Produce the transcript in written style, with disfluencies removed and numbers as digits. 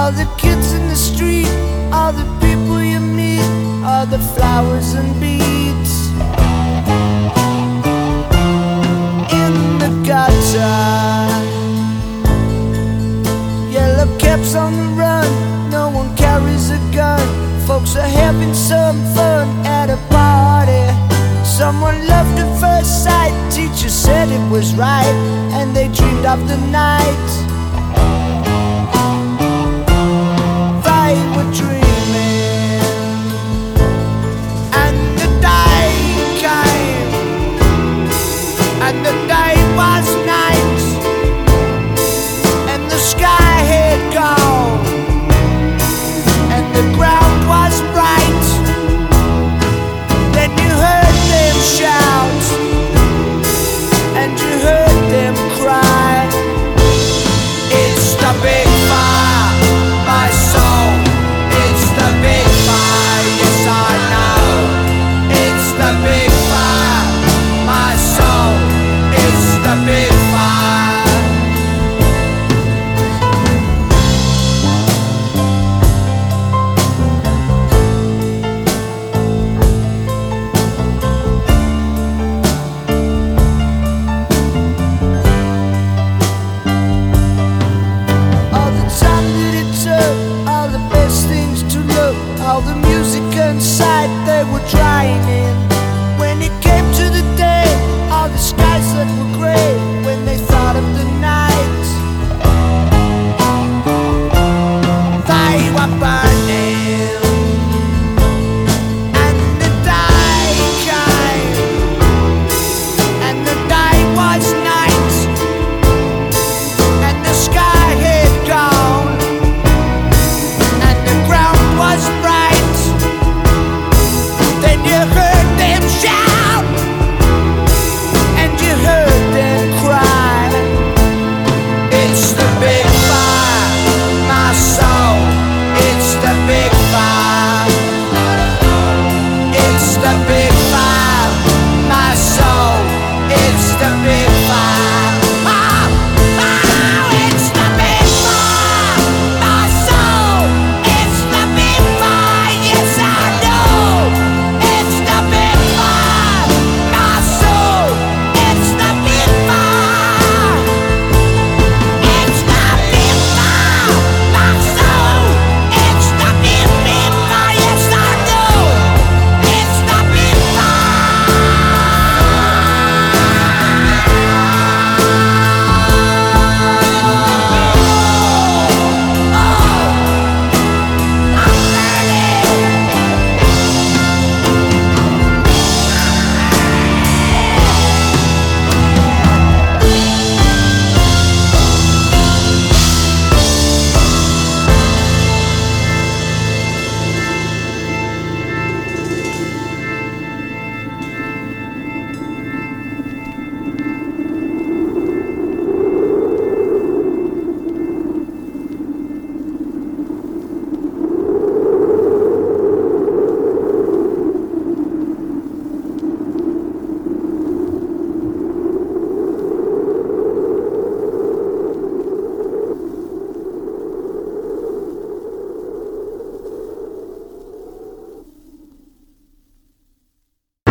All the kids in the street, all the people you meet, all the flowers and beads in the gutter. Yellow caps on the run, no one carries a gun. Folks are having some fun at a party. Someone loved at first sight, teacher said it was right, and they dreamed of the night. They were dreaming, and the day came, and the day was night, and the sky had gone, and the ground was bright. Then you heard them shout, and you heard them cry. It's the big fire, my soul. It's the big fire, yes I know. It's the big fire, my soul. It's the big fire. All the music inside, they were drying in. When it came to the day, all the skies that were grey. When they thought of the night, they were burning.